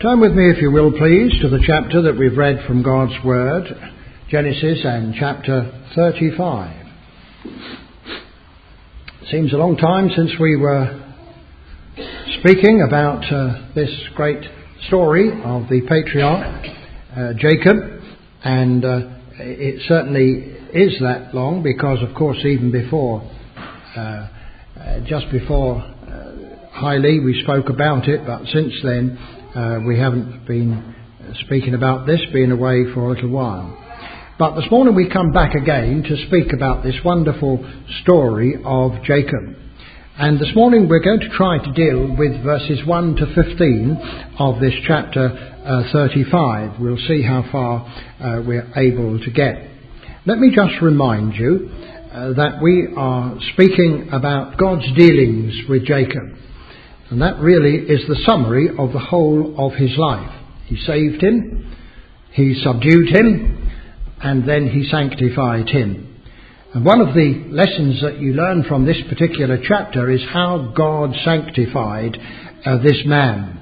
Turn with me, if you will, please, to the chapter that we've read from God's Word, Genesis and chapter 35. Seems a long time since we were speaking about this great story of the patriarch Jacob, and it certainly is that long because, of course, even before, just before Haile, we spoke about it, but since then we haven't been speaking about this, being away for a little while. But this morning we come back again to speak about this wonderful story of Jacob. And this morning we're going to try to deal with verses 1 to 15 of this chapter 35. We'll see how far we're able to get. Let me just remind you that we are speaking about God's dealings with Jacob. And that really is the summary of the whole of his life. He saved him, he subdued him, and then he sanctified him. And one of the lessons that you learn from this particular chapter is how God sanctified this man.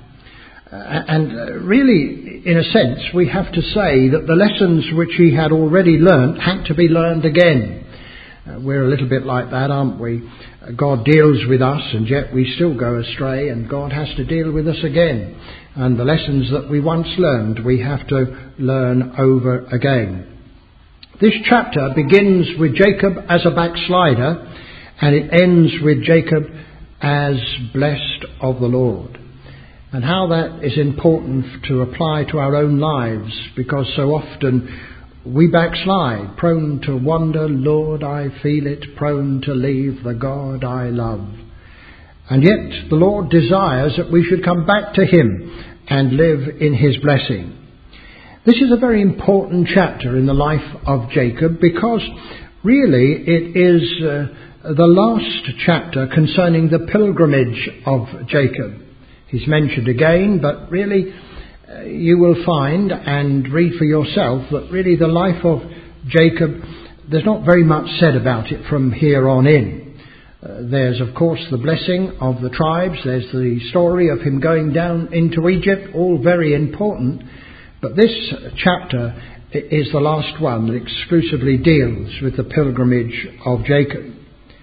And really, in a sense, we have to say that the lessons which he had already learnt had to be learned again. We're a little bit like that, aren't we? God deals with us and yet we still go astray, and God has to deal with us again. And the lessons that we once learned, we have to learn over again. This chapter begins with Jacob as a backslider, and it ends with Jacob as blessed of the Lord. And how that is important to apply to our own lives, because so often we backslide, prone to wander, Lord, I feel it, prone to leave the God I love. And yet the Lord desires that we should come back to him and live in his blessing. This is a very important chapter in the life of Jacob, because really it is the last chapter concerning the pilgrimage of Jacob. He's mentioned again, but really you will find and read for yourself that really the life of Jacob, there's not very much said about it from here on in. There's, of course, the blessing of the tribes. There's the story of him going down into Egypt, all very important. But this chapter is the last one that exclusively deals with the pilgrimage of Jacob.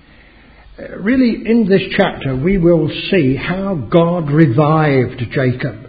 Really, in this chapter, we will see how God revived Jacob.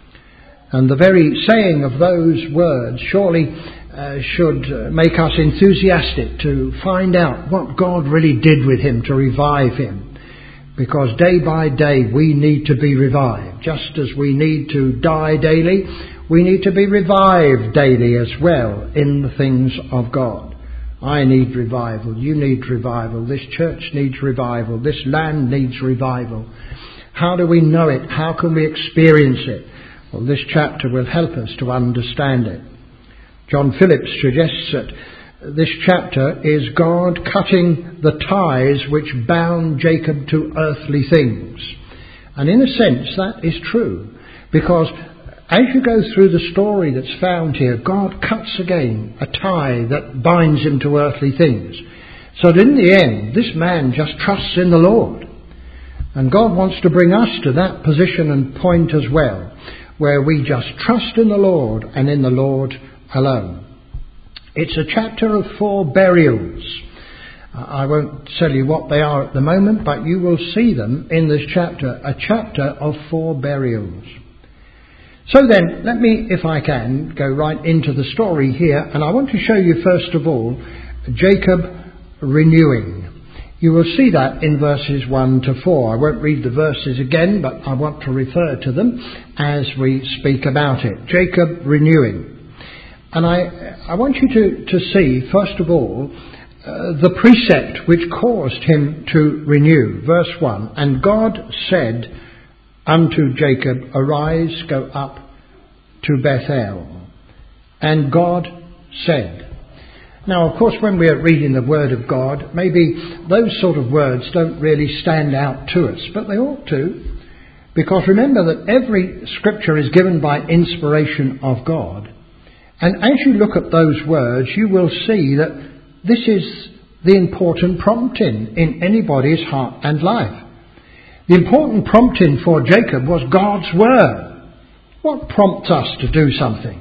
And the very saying of those words surely should make us enthusiastic to find out what God really did with him to revive him. Because day by day we need to be revived. Just as we need to die daily, we need to be revived daily as well in the things of God. I need revival. You need revival. This church needs revival. This land needs revival. How do we know it? How can we experience it? Well, this chapter will help us to understand it. John Phillips suggests that this chapter is God cutting the ties which bound Jacob to earthly things. And in a sense that is true, because as you go through the story that's found here, God cuts again a tie that binds him to earthly things. So that in the end, this man just trusts in the Lord. And God wants to bring us to that position and point as well, where we just trust in the Lord and in the Lord alone. It's a chapter of 4 burials. I won't tell you what they are at the moment, but you will see them in this chapter, a chapter of 4 burials. So then, let me, if I can, go right into the story here, and I want to show you first of all Jacob renewing. You will see that in verses 1 to 4. I won't read the verses again, but I want to refer to them as we speak about it. Jacob renewing. And I want you to see, first of all, the precept which caused him to renew. Verse 1, and God said unto Jacob, arise, go up to Bethel. And God said. Now, of course, when we are reading the Word of God, maybe those sort of words don't really stand out to us, but they ought to, because remember that every scripture is given by inspiration of God. And as you look at those words, you will see that this is the important prompting in anybody's heart and life. The important prompting for Jacob was God's Word. What prompts us to do something?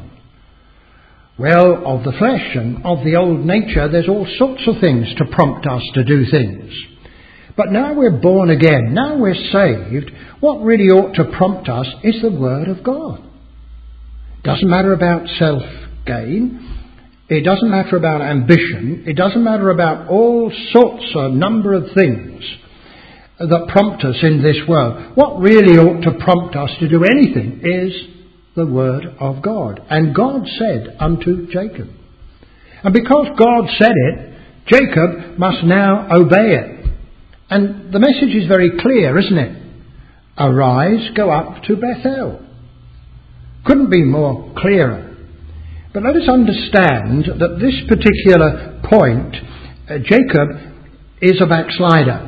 Well, of the flesh and of the old nature, there's all sorts of things to prompt us to do things. But now we're born again, now we're saved, what really ought to prompt us is the Word of God. It doesn't matter about self-gain. It doesn't matter about ambition. It doesn't matter about all sorts of number of things that prompt us in this world. What really ought to prompt us to do anything is the Word of God. And God said unto Jacob. And because God said it, Jacob must now obey it. And the message is very clear, isn't it? Arise, go up to Bethel. Couldn't be more clearer. But let us understand that this particular point, Jacob is a backslider.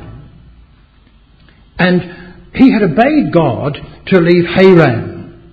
And he had obeyed God to leave Haran.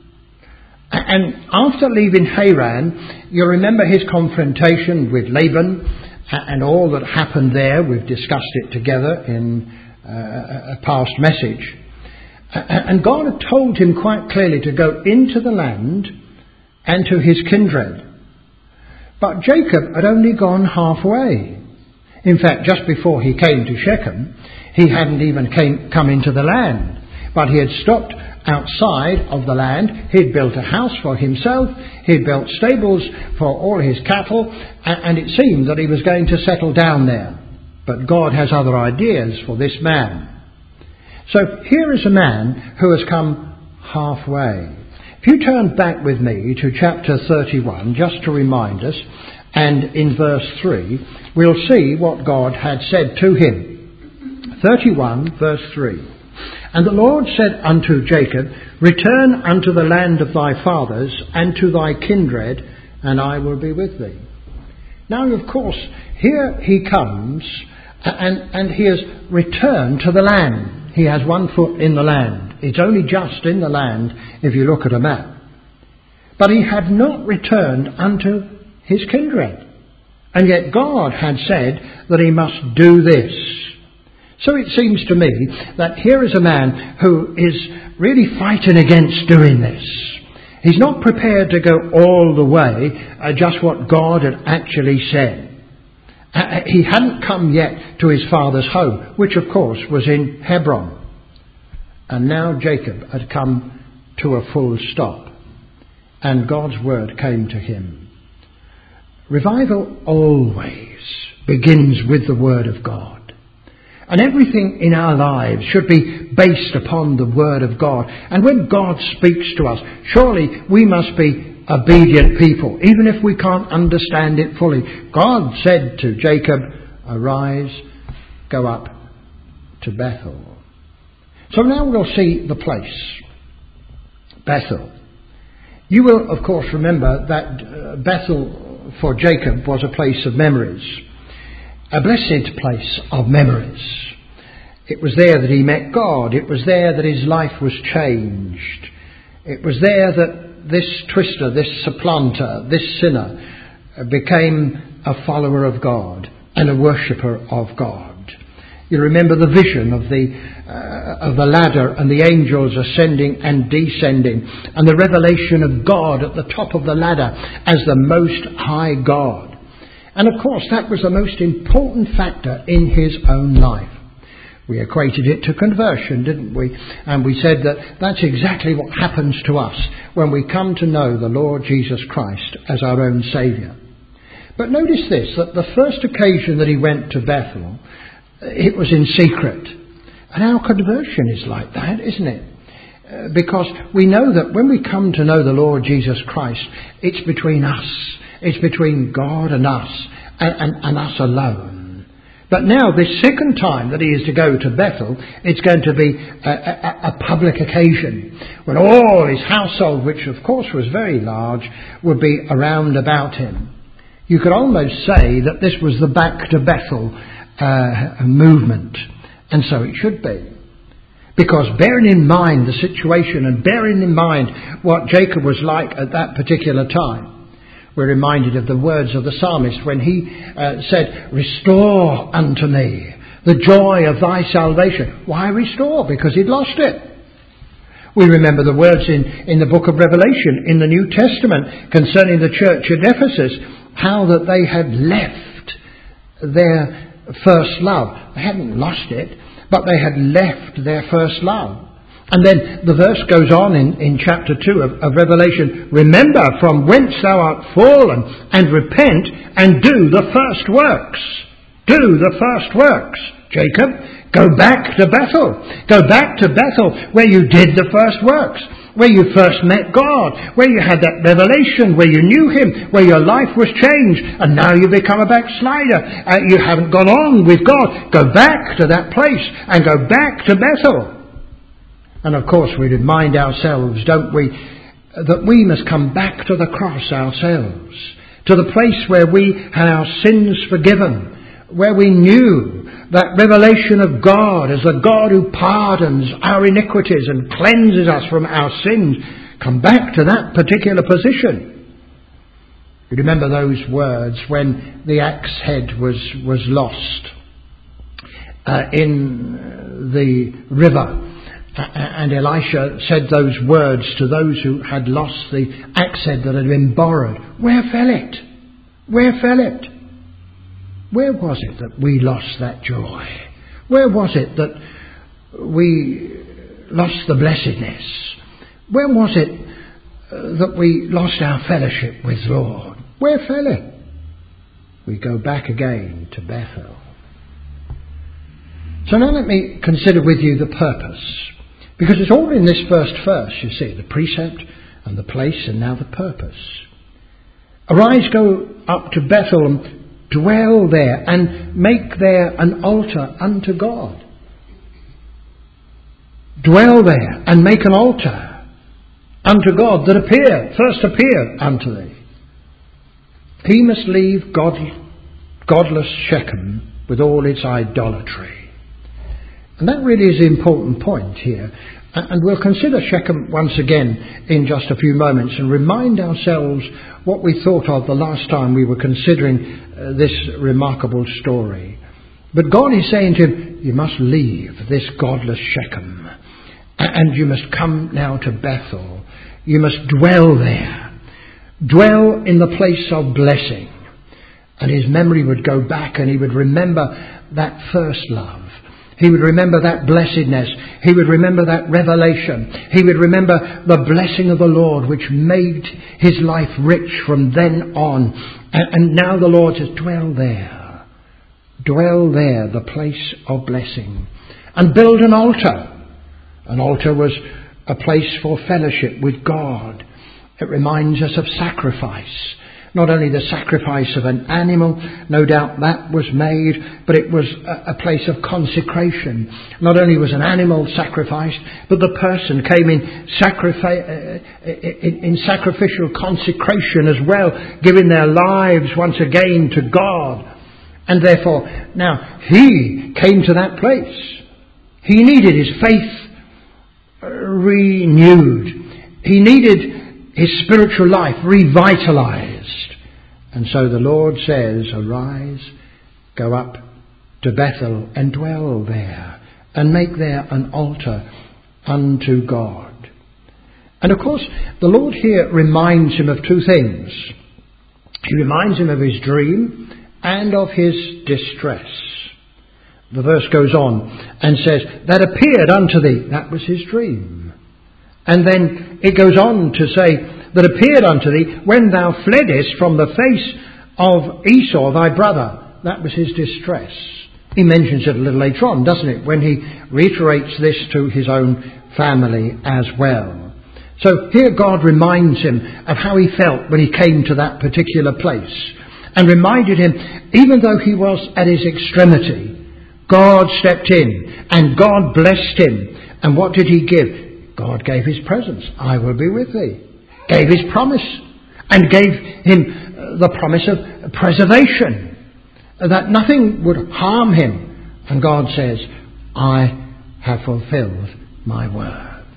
And after leaving Haran, you remember his confrontation with Laban and all that happened there. We've discussed it together in a past message. And God had told him quite clearly to go into the land and to his kindred. But Jacob had only gone halfway. In fact, just before he came to Shechem, he hadn't even come into the land. But he had stopped outside of the land. He'd built a house for himself. He'd built stables for all his cattle. And it seemed that he was going to settle down there. But God has other ideas for this man. So here is a man who has come halfway. If you turn back with me to chapter 31, just to remind us, and in verse 3, we'll see what God had said to him. 31, verse 3. And the Lord said unto Jacob, Return unto the land of thy fathers, and to thy kindred, and I will be with thee. Now, of course, here he comes, and he has returned to the land. He has one foot in the land. It's only just in the land if you look at a map. But he had not returned unto his kindred. And yet God had said that he must do this. So it seems to me that here is a man who is really fighting against doing this. He's not prepared to go all the way, just what God had actually said. He hadn't come yet to his father's home, which of course was in Hebron. And now Jacob had come to a full stop. And God's word came to him. Revival always begins with the Word of God. And everything in our lives should be based upon the Word of God. And when God speaks to us, surely we must be obedient people, even if we can't understand it fully. God said to Jacob, Arise, go up to Bethel. So now we'll see the place, Bethel. You will, of course, remember that Bethel for Jacob was a place of memories, a blessed place of memories. It was there that he met God. It was there that his life was changed. It was there that this twister, this supplanter, this sinner became a follower of God and a worshipper of God. You remember the vision of the ladder and the angels ascending and descending, and the revelation of God at the top of the ladder as the Most High God. And of course that was the most important factor in his own life. We equated it to conversion, didn't we? And we said that that's exactly what happens to us when we come to know the Lord Jesus Christ as our own Saviour. But notice this, that the first occasion that he went to Bethel, it was in secret. And our conversion is like that, isn't it? Because we know that when we come to know the Lord Jesus Christ, it's between us. It's between God and us, and us alone. But now, this second time that he is to go to Bethel, it's going to be a public occasion, when all his household, which of course was very large, would be around about him. You could almost say that this was the Back to Bethel movement, and so it should be. Because bearing in mind the situation and bearing in mind what Jacob was like at that particular time, we're reminded of the words of the psalmist when he said, Restore unto me the joy of thy salvation. Why restore? Because he'd lost it. We remember the words in the book of Revelation in the New Testament concerning the church at Ephesus, how that they had left their first love. They hadn't lost it, but they had left their first love. And then the verse goes on in chapter 2 of Revelation, remember from whence thou art fallen, and repent, and do the first works. Do the first works. Jacob, go back to Bethel. Go back to Bethel where you did the first works, where you first met God, where you had that revelation, where you knew Him, where your life was changed, and now you become a backslider. You haven't gone on with God. Go back to that place and go back to Bethel. And of course we remind ourselves, don't we, that we must come back to the cross ourselves, to the place where we had our sins forgiven, where we knew that revelation of God as the God who pardons our iniquities and cleanses us from our sins. Come back to that particular position. You remember those words when the axe head was lost in the river. And Elisha said those words to those who had lost the axe head that had been borrowed. Where fell it? Where fell it? Where was it that we lost that joy? Where was it that we lost the blessedness? Where was it that we lost our fellowship with the Lord? Where fell it? We go back again to Bethel. So now let me consider with you the purpose. Because it's all in this first verse, you see, the precept and the place and now the purpose. Arise, go up to Bethel and dwell there and make there an altar unto God. Dwell there and make an altar unto God that first appeared unto thee. He must leave godless Shechem with all its idolatry. And that really is the important point here. And we'll consider Shechem once again in just a few moments and remind ourselves what we thought of the last time we were considering this remarkable story. But God is saying to him, you must leave this godless Shechem and you must come now to Bethel. You must dwell there. Dwell in the place of blessing. And his memory would go back and he would remember that first love. He would remember that blessedness. He would remember that revelation. He would remember the blessing of the Lord which made his life rich from then on. And now the Lord says, dwell there. Dwell there, the place of blessing. And build an altar. An altar was a place for fellowship with God. It reminds us of sacrifice. Not only the sacrifice of an animal, no doubt that was made, but it was a place of consecration. Not only was an animal sacrificed, but the person came in sacrificial consecration as well, giving their lives once again to God. And therefore, now he came to that place. He needed his faith renewed. He needed his spiritual life revitalized. And so the Lord says, arise, go up to Bethel and dwell there and make there an altar unto God. And of course, the Lord here reminds him of two things. He reminds him of his dream and of his distress. The verse goes on and says, that appeared unto thee. That was his dream. And then it goes on to say, that appeared unto thee when thou fleddest from the face of Esau thy brother. That was his distress. He mentions it a little later on, doesn't it, when he reiterates this to his own family as well. So here God reminds him of how he felt when he came to that particular place, and reminded him, even though he was at his extremity, God stepped in and God blessed him. And what did he give? God gave his presence. I will be with thee. Gave his promise, and gave him the promise of preservation, that nothing would harm him. And God says, I have fulfilled my word.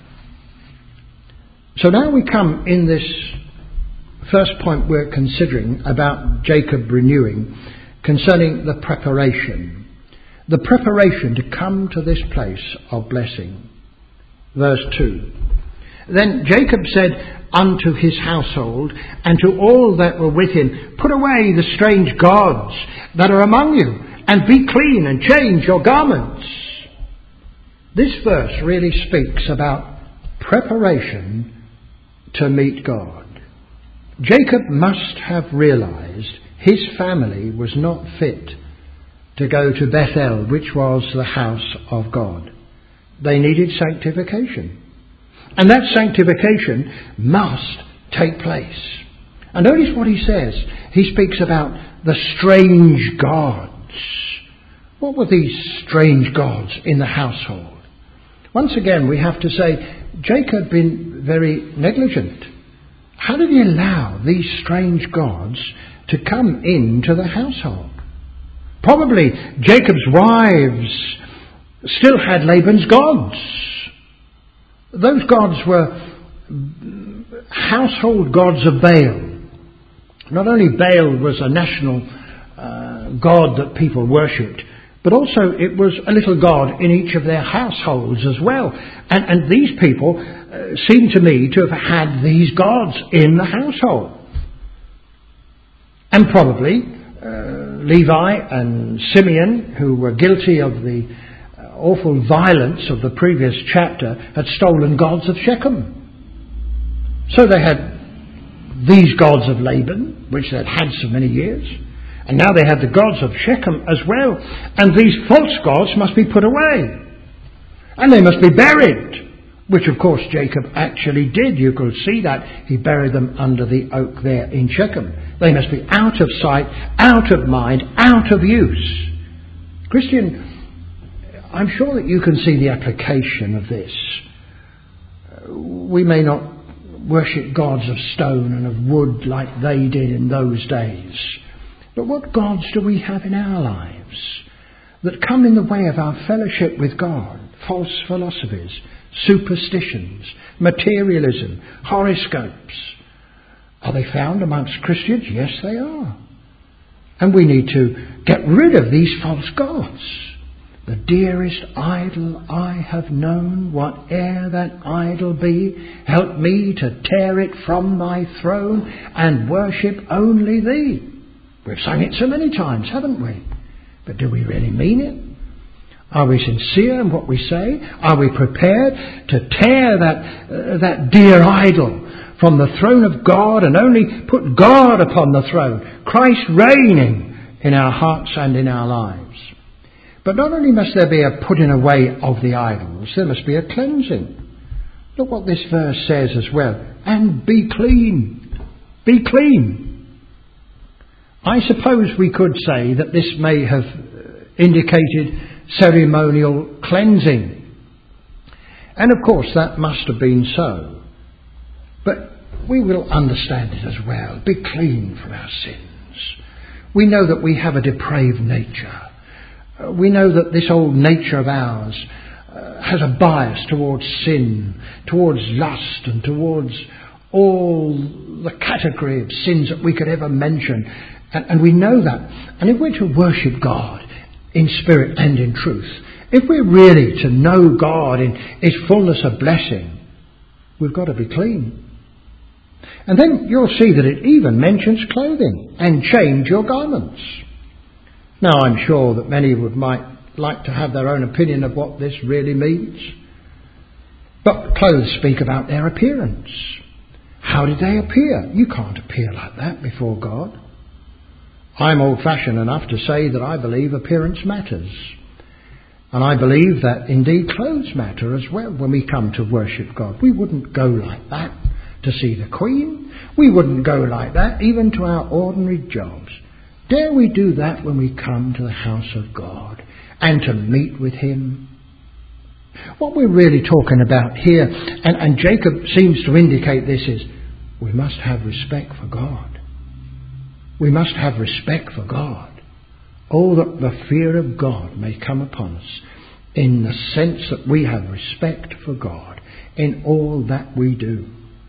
So now we come in this first point we're considering about Jacob renewing, concerning the preparation. The preparation to come to this place of blessing. Verse 2. Then Jacob said unto his household and to all that were with him, put away the strange gods that are among you, and be clean and change your garments. This verse really speaks about preparation to meet God. Jacob must have realized his family was not fit to go to Bethel, which was the house of God. They needed sanctification. And that sanctification must take place. And notice what he says. He speaks about the strange gods. What were these strange gods in the household? Once again, we have to say, Jacob had been very negligent. How did he allow these strange gods to come into the household? Probably Jacob's wives still had Laban's gods. Those gods were household gods of Baal. Not only Baal was a national god that people worshipped, but also it was a little god in each of their households as well. And these people seem to me to have had these gods in the household. And probably Levi and Simeon, who were guilty of the awful violence of the previous chapter, had stolen gods of Shechem. So they had these gods of Laban, which they'd had so many years, and now they had the gods of Shechem as well. And these false gods must be put away, and they must be buried, which of course Jacob actually did. You could see that. He buried them under the oak there in Shechem. They must be out of sight, out of mind, out of use. Christian, I'm sure that you can see the application of this. We may not worship gods of stone and of wood like they did in those days. But what gods do we have in our lives that come in the way of our fellowship with God? False philosophies, superstitions, materialism, horoscopes. Are they found amongst Christians? Yes, they are. And we need to get rid of these false gods. The dearest idol I have known, whate'er that idol be, help me to tear it from thy throne and worship only thee. We've sung it so many times, haven't we? But do we really mean it? Are we sincere in what we say? Are we prepared to tear that dear idol from the throne of God and only put God upon the throne, Christ reigning in our hearts and in our lives? But not only must there be a putting away of the idols, there must be a cleansing. Look what this verse says as well. And be clean. Be clean. I suppose we could say that this may have indicated ceremonial cleansing. And of course that must have been so. But we will understand it as well. Be clean from our sins. We know that we have a depraved nature. We know that this old nature of ours has a bias towards sin, towards lust, and towards all the category of sins that we could ever mention. And we know that. And if we're to worship God in spirit and in truth, if we're really to know God in His fullness of blessing, we've got to be clean. And then you'll see that it even mentions clothing and change your garments. Now, I'm sure that many might like to have their own opinion of what this really means. But clothes speak about their appearance. How did they appear? You can't appear like that before God. I'm old-fashioned enough to say that I believe appearance matters. And I believe that indeed clothes matter as well when we come to worship God. We wouldn't go like that to see the Queen. We wouldn't go like that even to our ordinary jobs. Dare we do that when we come to the house of God and to meet with Him? What we're really talking about here, and Jacob seems to indicate this, is we must have respect for God. We must have respect for God. Oh, that the fear of God may come upon us in the sense that we have respect for God in all that we do.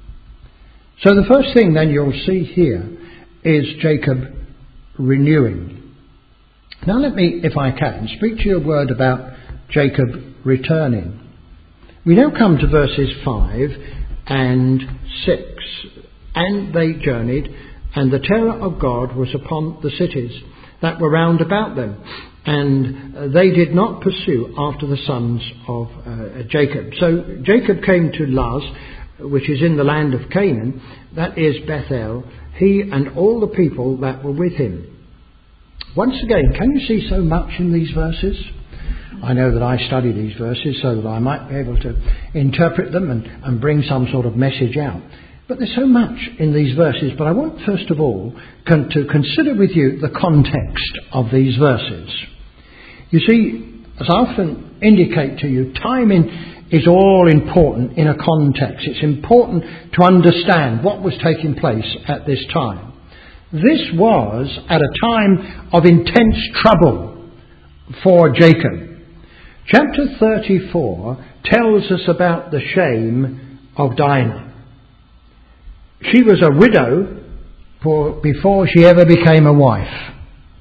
So the first thing then you'll see here is Jacob renewing. Now let me, if I can, speak to you a word about Jacob returning. We now come to verses 5 and 6. And they journeyed, and the terror of God was upon the cities that were round about them, and they did not pursue after the sons of Jacob. So Jacob came to Luz, which is in the land of Canaan, that is Bethel, he and all the people that were with him. Once again, can you see so much in these verses? I know that I study these verses so that I might be able to interpret them and bring some sort of message out. But there's so much in these verses. But I want first of all to consider with you the context of these verses. You see, as I often indicate to you, timing is all important in a context. It's important to understand what was taking place at this time. This was at a time of intense trouble for Jacob. Chapter 34 tells us about the shame of Dinah. She was a widow before she ever became a wife.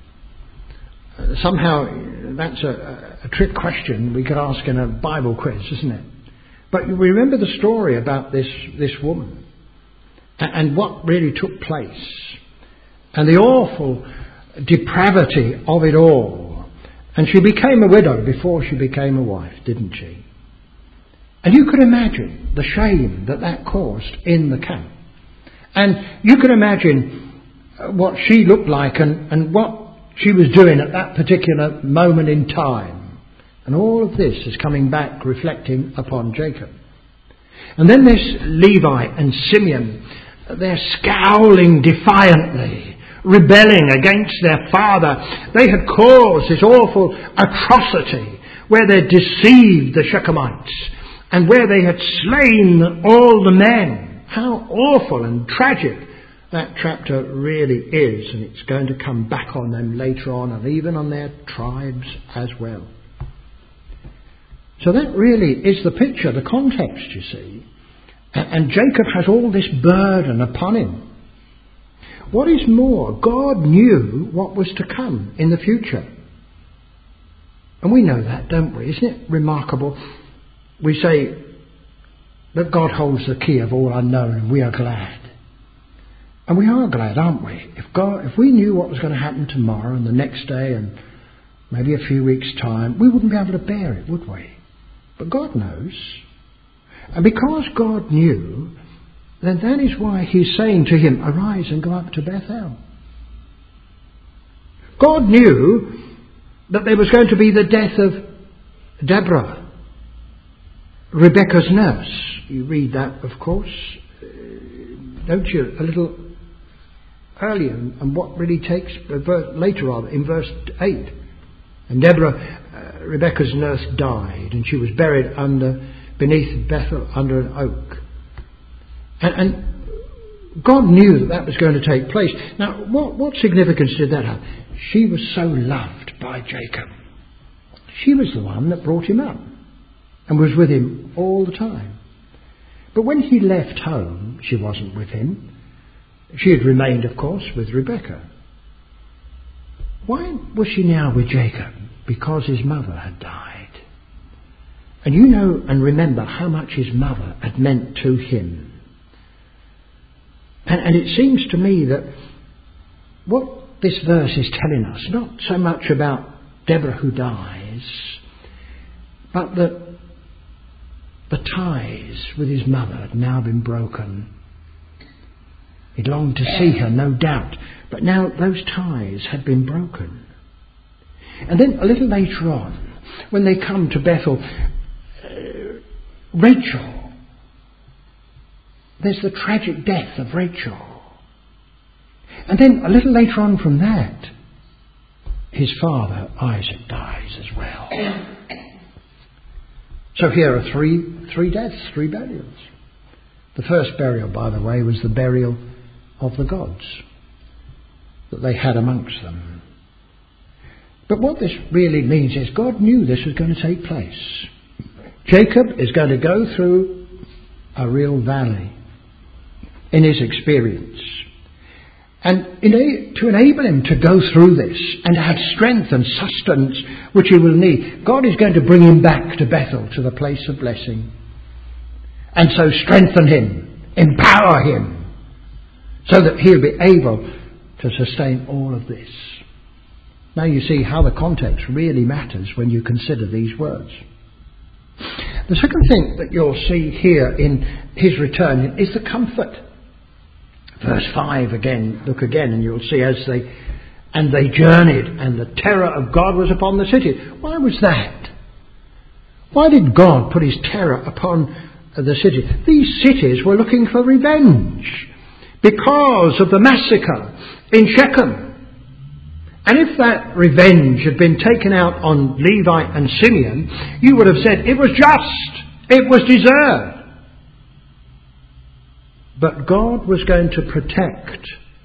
Somehow that's a trick question we could ask in a Bible quiz, isn't it? But we remember the story about this woman and what really took place and the awful depravity of it all. And she became a widow before she became a wife, didn't she? And you could imagine the shame that caused in the camp. And you can imagine what she looked like and what she was doing at that particular moment in time. And all of this is coming back, reflecting upon Jacob. And then this Levi and Simeon, they're scowling defiantly, rebelling against their father. They had caused this awful atrocity where they deceived the Shechemites and where they had slain all the men. How awful and tragic that chapter really is, and it's going to come back on them later on, and even on their tribes as well. So that really is the picture, the context, you see. And Jacob has all this burden upon him. What is more, God knew what was to come in the future. And we know that, don't we? Isn't it remarkable? We say that God holds the key of all unknown, and we are glad. And we are glad, aren't we? If we knew what was going to happen tomorrow and the next day and maybe a few weeks' time, we wouldn't be able to bear it, would we? But God knows. And because God knew, then that is why he's saying to him, arise and go up to Bethel. God knew that there was going to be the death of Deborah, Rebecca's nurse. You read that, of course, don't you, a little earlier, and what really takes later on in verse 8. And Deborah, Rebecca's nurse, died, and she was buried beneath Bethel under an oak. And God knew that was going to take place. Now, what significance did that have? She was so loved by Jacob. She was the one that brought him up and was with him all the time. But when he left home, she wasn't with him. She had remained, of course, with Rebecca. Why was she now with Jacob? Because his mother had died. And you know and remember how much his mother had meant to him. And it seems to me that what this verse is telling us, not so much about Deborah who dies, but that the ties with his mother had now been broken. He longed to see her, no doubt, but now those ties had been broken. And then a little later on, when they come to Bethel, Rachel, there's the tragic death of Rachel. And then a little later on from that, his father Isaac dies as well. So here are three deaths, three burials. The first burial, by the way, was the burial of the gods that they had amongst them. But what this really means is God knew this was going to take place. Jacob is going to go through a real valley in his experience. And to enable him to go through this and to have strength and sustenance which he will need, God is going to bring him back to Bethel, to the place of blessing. and so strengthen him, empower him, so that he'll be able to sustain all of this. Now you see how the context really matters when you consider these words. The second thing that you'll see here in his return is the comfort. Verse 5 again, look again, and you'll see and they journeyed, and the terror of God was upon the city. Why was that? Why did God put his terror upon the city? These cities were looking for revenge because of the massacre in Shechem. And if that revenge had been taken out on Levi and Simeon, you would have said it was just, it was deserved. But God was going to protect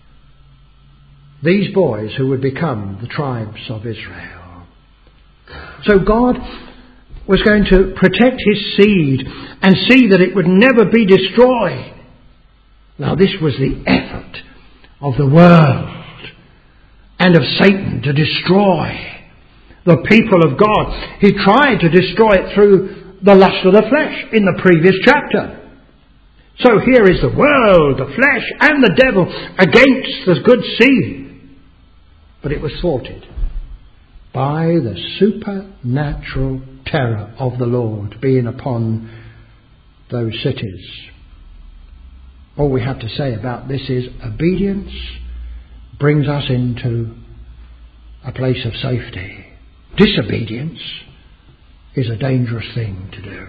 these boys who would become the tribes of Israel. So God was going to protect his seed and see that it would never be destroyed. Now this was the effort of the world and of Satan to destroy the people of God. He tried to destroy it through the lust of the flesh in the previous chapter. So here is the world, the flesh and the devil against the good seed. But it was thwarted by the supernatural terror of the Lord being upon those cities. All we have to say about this is obedience brings us into a place of safety. Disobedience is a dangerous thing to do.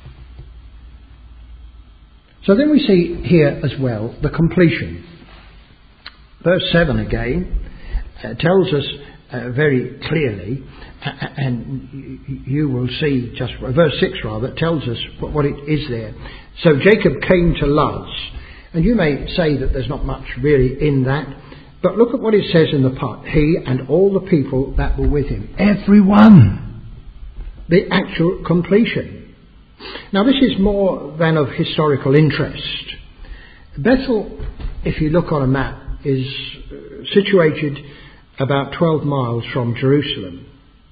So then we see here as well the completion. Verse 7 again tells us very clearly, and you will see just verse 6 rather, tells us what it is there. So Jacob came to Luz, and you may say that there's not much really in that, but look at what it says in the part. He and all the people that were with him, everyone, the actual completion. Now this is more than of historical interest. Bethel, if you look on a map, is situated about 12 miles from Jerusalem.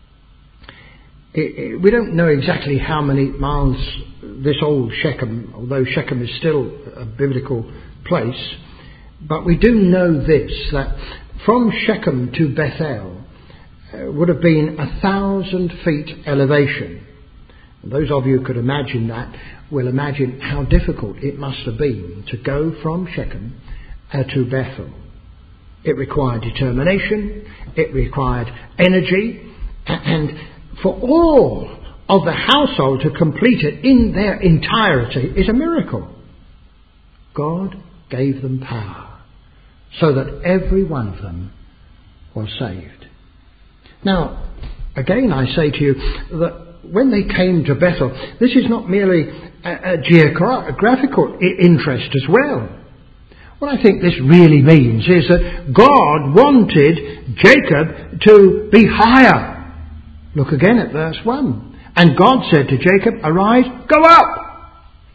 We don't know exactly how many miles this old Shechem, although Shechem is still a biblical place, but we do know this, that from Shechem to Bethel would have been 1,000 feet elevation. And those of you who could imagine that will imagine how difficult it must have been to go from Shechem to Bethel. It required determination, it required energy, and for all of the household to complete it in their entirety is a miracle. God gave them power so that every one of them was saved. Now, again I say to you that when they came to Bethel, this is not merely a geographical interest as well. What I think this really means is that God wanted Jacob to be higher. Look again at verse 1. And God said to Jacob, arise, go up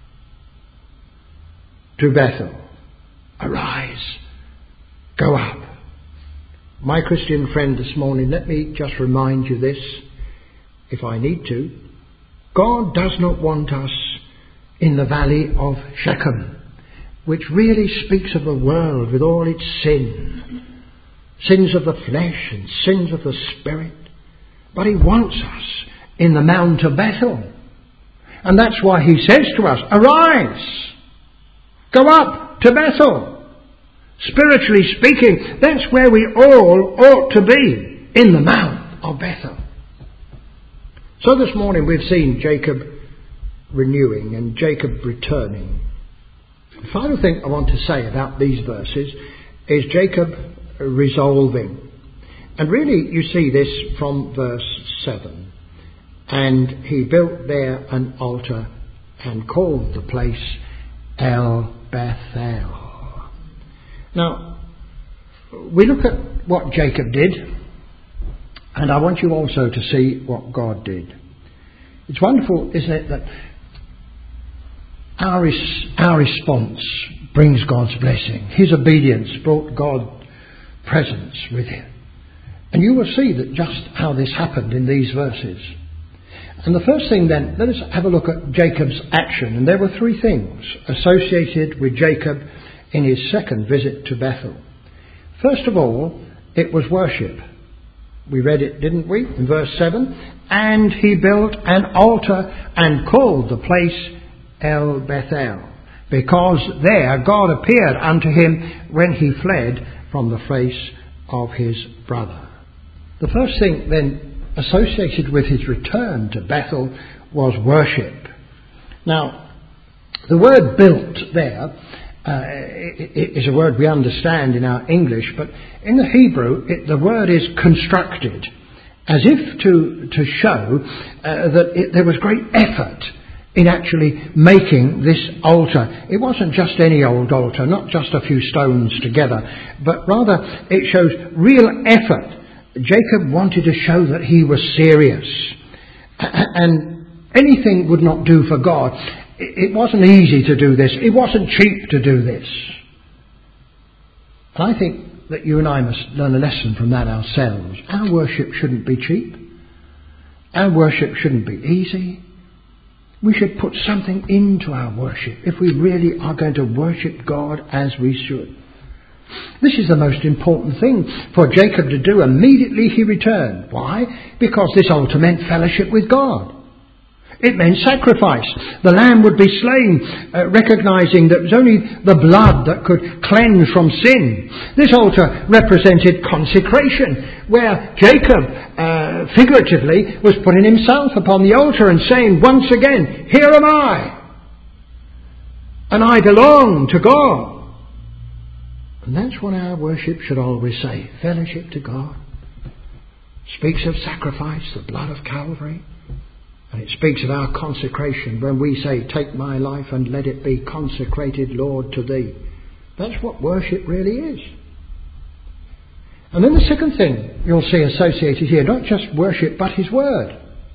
to Bethel. Arise, go up. My Christian friend this morning, let me just remind you this, if I need to. God does not want us in the valley of Shechem, which really speaks of the world with all its sin. Sins of the flesh and sins of the spirit. But he wants us in the Mount of Bethel. And that's why he says to us, arise, go up to Bethel. Spiritually speaking, that's where we all ought to be, in the Mount of Bethel. So this morning we've seen Jacob renewing and Jacob returning. The final thing I want to say about these verses is Jacob resolving. And really you see this from verse 7. And he built there an altar and called the place El Bethel. Now, we look at what Jacob did, and I want you also to see what God did. It's wonderful, isn't it, that our response brings God's blessing. His obedience brought God's presence with him. And you will see that just how this happened in these verses. And the first thing then, let us have a look at Jacob's action. And there were three things associated with Jacob in his second visit to Bethel. First of all, it was worship. We read it, didn't we, in verse 7? And he built an altar and called the place El Bethel, because there God appeared unto him when he fled from the face of his brother. The first thing then associated with his return to Bethel was worship. Now, the word built there is a word we understand in our English, but in the Hebrew the word is constructed, as if to show that there was great effort in actually making this altar. It wasn't just any old altar, not just a few stones together, but rather it shows real effort. Jacob wanted to show that he was serious, and anything would not do for God. It wasn't easy to do this. It wasn't cheap to do this. And I think that you and I must learn a lesson from that ourselves. Our worship shouldn't be cheap. Our worship shouldn't be easy. We should put something into our worship if we really are going to worship God as we should. This is the most important thing for Jacob to do immediately he returned. Why? Because this altar meant fellowship with God. It meant sacrifice. The lamb would be slain, recognizing that it was only the blood that could cleanse from sin. This altar represented consecration, where Jacob, figuratively, was putting himself upon the altar and saying once again, "Here am I, and I belong to God." And that's what our worship should always say. Fellowship to God. Speaks of sacrifice, the blood of Calvary. And it speaks of our consecration when we say, "Take my life and let it be consecrated, Lord, to thee." That's what worship really is. And then the second thing you'll see associated here, not just worship, but his word.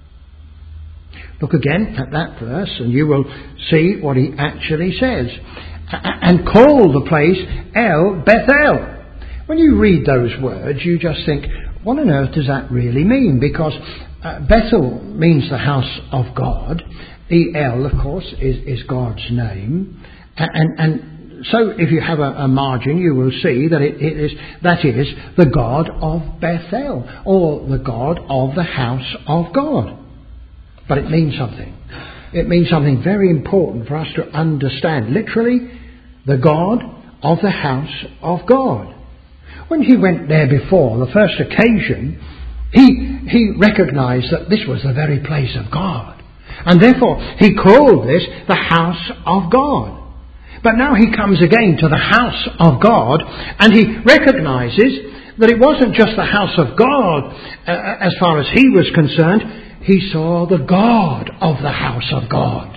Look again at that verse and you will see what he actually says. And call the place El Bethel. When you read those words, you just think, what on earth does that really mean? Because Bethel means the house of God. El, of course, is God's name. And so if you have a margin, you will see that that is the God of Bethel, or the God of the house of God. But it means something. It means something very important for us to understand. Literally, the God of the house of God. When he went there before, the first occasion, he recognized that this was the very place of God. And therefore, he called this the house of God. But now he comes again to the house of God, and he recognizes that it wasn't just the house of God as far as he was concerned. He saw the God of the house of God.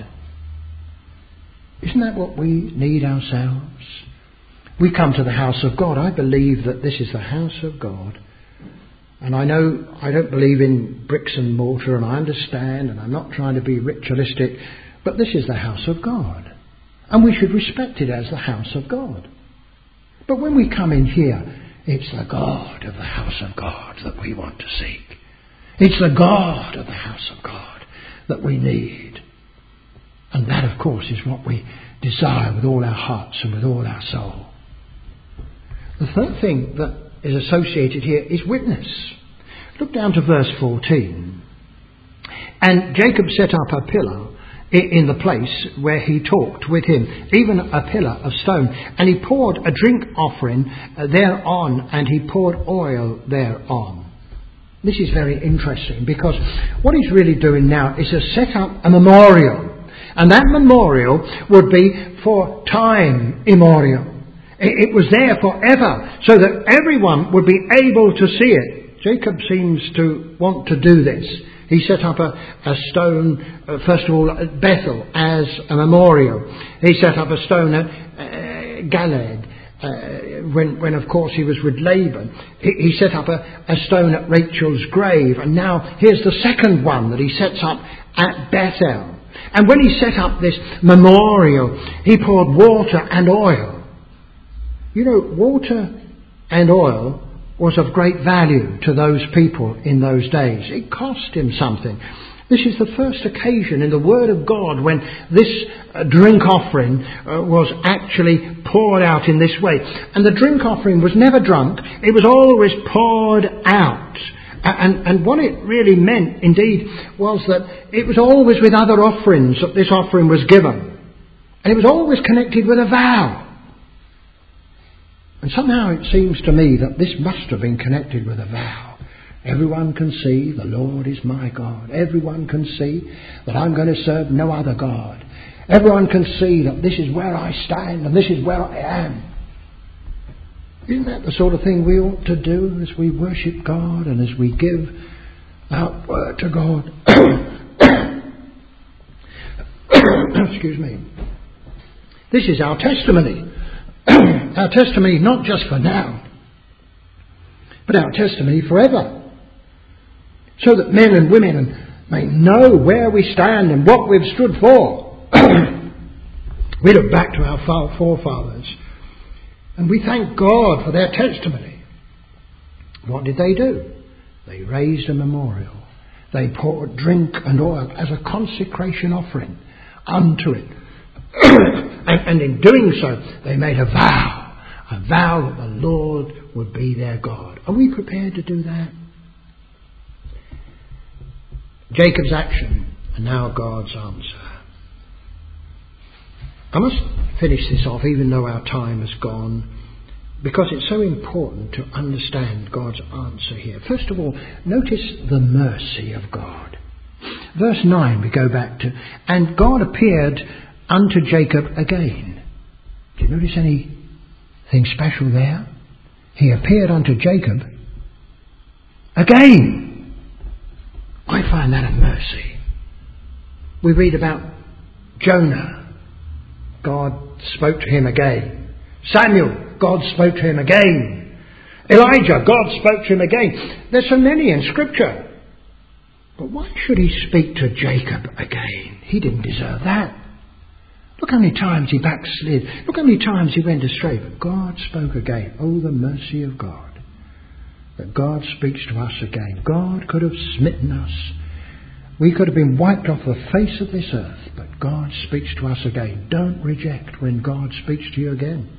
Isn't that what we need ourselves? We come to the house of God. I believe that this is the house of God. And I know I don't believe in bricks and mortar, and I understand, and I'm not trying to be ritualistic, but this is the house of God. And we should respect it as the house of God. But when we come in here, it's the God of the house of God that we want to seek. It's the God of the house of God that we need. And that, of course, is what we desire with all our hearts and with all our soul. The third thing that is associated here is witness. Look down to verse 14. And Jacob set up a pillar in the place where he talked with him, even a pillar of stone. And he poured a drink offering thereon, and he poured oil thereon. This is very interesting, because what he's really doing now is to set up a memorial. And that memorial would be for time immemorial. It was there forever, so that everyone would be able to see it. Jacob seems to want to do this. He set up a stone, first of all, at Bethel as a memorial. He set up a stone at Galad, when of course he was with Laban. He set up a stone at Rachel's grave. And now here's the second one that he sets up at Bethel. And when he set up this memorial, he poured water and oil. You know, water and oil was of great value to those people in those days. It cost him something. This is the first occasion in the Word of God when this drink offering was actually poured out in this way. And the drink offering was never drunk, it was always poured out. And what it really meant, indeed, was that it was always with other offerings that this offering was given. And it was always connected with a vow. And somehow it seems to me that this must have been connected with a vow. Everyone can see the Lord is my God. Everyone can see that I'm going to serve no other God. Everyone can see that this is where I stand and this is where I am. Isn't that the sort of thing we ought to do as we worship God and as we give our word to God? Excuse me. This is our testimony. Our testimony not just for now, but our testimony forever. So that men and women may know where we stand and what we've stood for. We look back to our forefathers and we thank God for their testimony. What did they do? They raised a memorial. They poured drink and oil as a consecration offering unto it. And in doing so, they made a vow that the Lord would be their God. Are we prepared to do that? Jacob's action and now God's answer. I must finish this off even though our time has gone, because it's so important to understand God's answer here. First of all, notice the mercy of God. Verse 9 we go back to, and God appeared unto Jacob again. Do you notice anything special there? He appeared unto Jacob again. I find that a mercy. We read about Jonah. God spoke to him again. Samuel, God spoke to him again. Elijah, God spoke to him again. There's so many in Scripture. But why should he speak to Jacob again? He didn't deserve that. Look how many times he backslid. Look how many times he went astray. But God spoke again. Oh, the mercy of God. That God speaks to us again. God could have smitten us. We could have been wiped off the face of this earth. But God speaks to us again. Don't reject when God speaks to you again.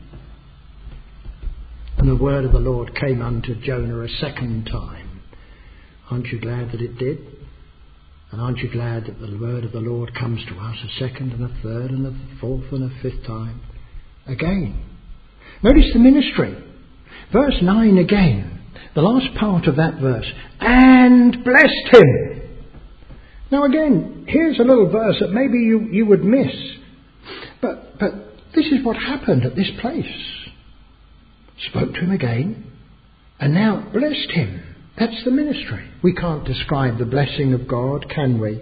And the word of the Lord came unto Jonah a second time. Aren't you glad that it did? And aren't you glad that the word of the Lord comes to us a second and a third and a fourth and a fifth time? Again. Notice the ministry. Verse 9 again. The last part of that verse. And blessed him. Now again, here's a little verse that maybe you would miss. But this is what happened at this place. Spoke to him again. And now blessed him. That's the ministry. We can't describe the blessing of God, can we?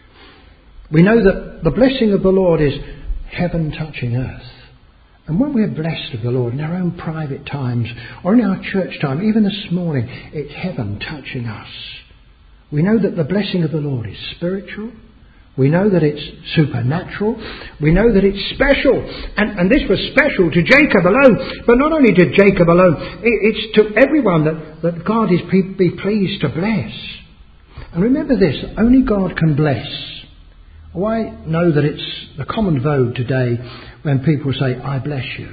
We know that the blessing of the Lord is heaven touching earth. And when we're blessed of the Lord in our own private times or in our church time, even this morning, it's heaven touching us. We know that the blessing of the Lord is spiritual. We know that it's supernatural. We know that it's special. And this was special to Jacob alone. But not only to Jacob alone, it's to everyone that God is be pleased to bless. And remember this, only God can bless. Oh, I know that it's the common vogue today when people say, I bless you.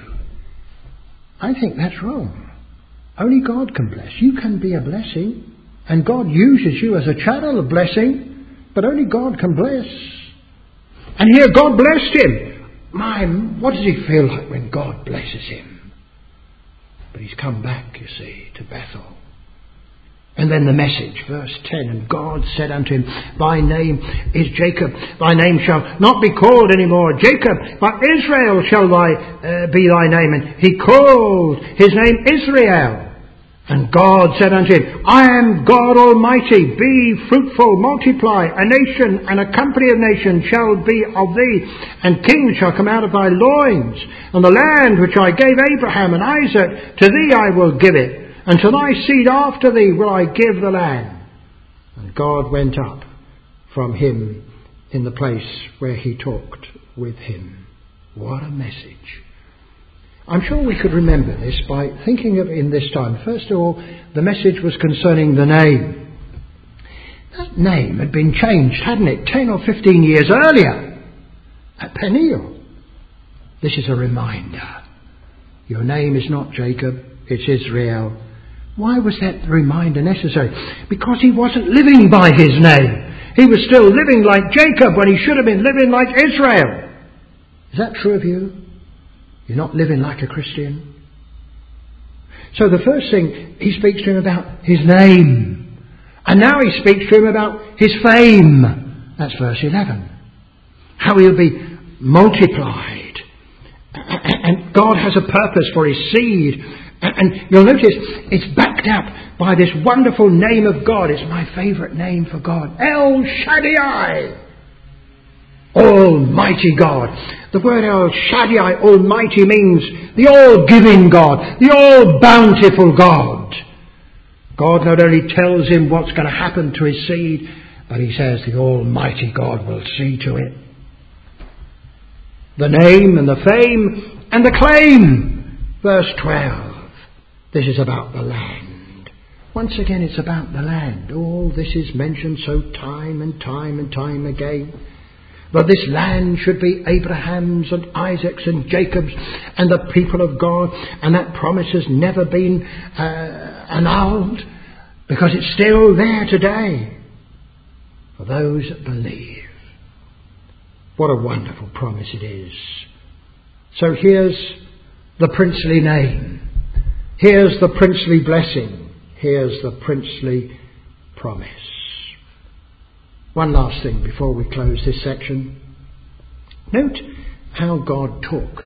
I think that's wrong. Only God can bless. You can be a blessing. And God uses you as a channel of blessing. But only God can bless. And here God blessed him. What does he feel like when God blesses him? But he's come back, you see, to Bethel. And then the message, verse 10, and God said unto him, Thy name is Jacob. Thy name shall not be called any more Jacob, but Israel shall be thy name. And he called his name Israel. And God said unto him, I am God Almighty. Be fruitful, multiply. A nation and a company of nations shall be of thee, and kings shall come out of thy loins. And the land which I gave Abraham and Isaac, to thee I will give it. And to thy seed after thee will I give the land. And God went up from him in the place where he talked with him. What a message. I'm sure we could remember this by thinking of it in this time. First of all, the message was concerning the name. That name had been changed, hadn't it, 10 or 15 years earlier at Peniel. This is a reminder. Your name is not Jacob, it's Israel. Why was that reminder necessary? Because he wasn't living by his name. He was still living like Jacob when he should have been living like Israel. Is that true of you? You're not living like a Christian? So the first thing, he speaks to him about his name. And now he speaks to him about his fame. That's verse 11. How he'll be multiplied. And God has a purpose for his seed. And you'll notice it's backed up by this wonderful name of God. It's my favourite name for God. El Shaddai. Almighty God. The word El Shaddai, Almighty, means the all-giving God, the all-bountiful God. God not only tells him what's going to happen to his seed, but he says the Almighty God will see to it. The name and the fame and the claim. Verse 12. This is about the land. Once again, it's about the land. All this is mentioned so time and time and time again. But this land should be Abraham's and Isaac's and Jacob's and the people of God. And that promise has never been annulled, because it's still there today for those that believe. What a wonderful promise it is. So here's the princely name. Here's the princely blessing. Here's the princely promise. One last thing before we close this section. Note how God talks.